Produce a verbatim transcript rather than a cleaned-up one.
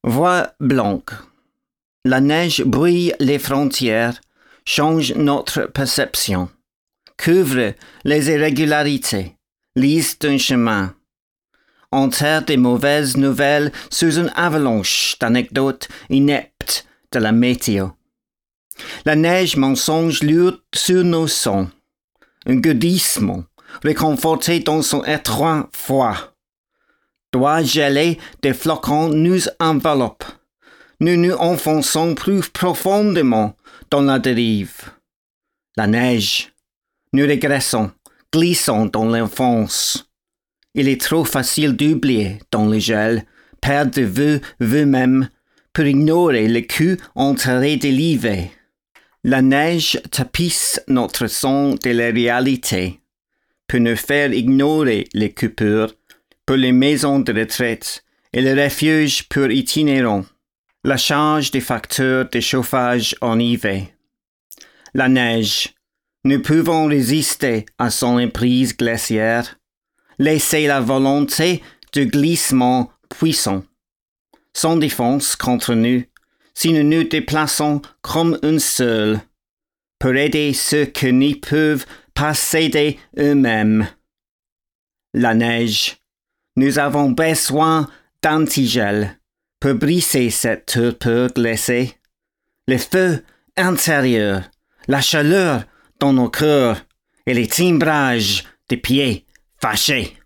Voix blanque. La neige brouille les frontières, change notre perception, couvre les irrégularités, lisse un chemin, enterre des mauvaises nouvelles sous une avalanche d'anecdotes ineptes de la météo. La neige mensonge lourd sur nos sons, un gourdissement réconforté dans son étroit froid. Doigts gelés des flocons nous enveloppent. Nous nous enfonçons plus profondément dans la dérive. La neige. Nous régressons, glissons dans l'enfance. Il est trop facile d'oublier dans le gel, perdre de vue vous-même, pour ignorer le cul enterré de l'hiver. La neige tapisse notre son de la réalité, pour nous faire ignorer les coupures, pour les maisons de retraite et le refuge pour itinérants, la charge des facteurs de chauffage en hiver. La neige, nous pouvons résister à son emprise glaciaire, laisser la volonté du glissement puissant, sans défense contre nous, si nous nous déplaçons comme un seul, pour aider ceux qui n'y peuvent pas s'aider eux-mêmes. La neige. Nous avons besoin d'antigel pour briser cette torpeur glacée. Le feu intérieur, la chaleur dans nos cœurs et les timbrages des pieds fâchés.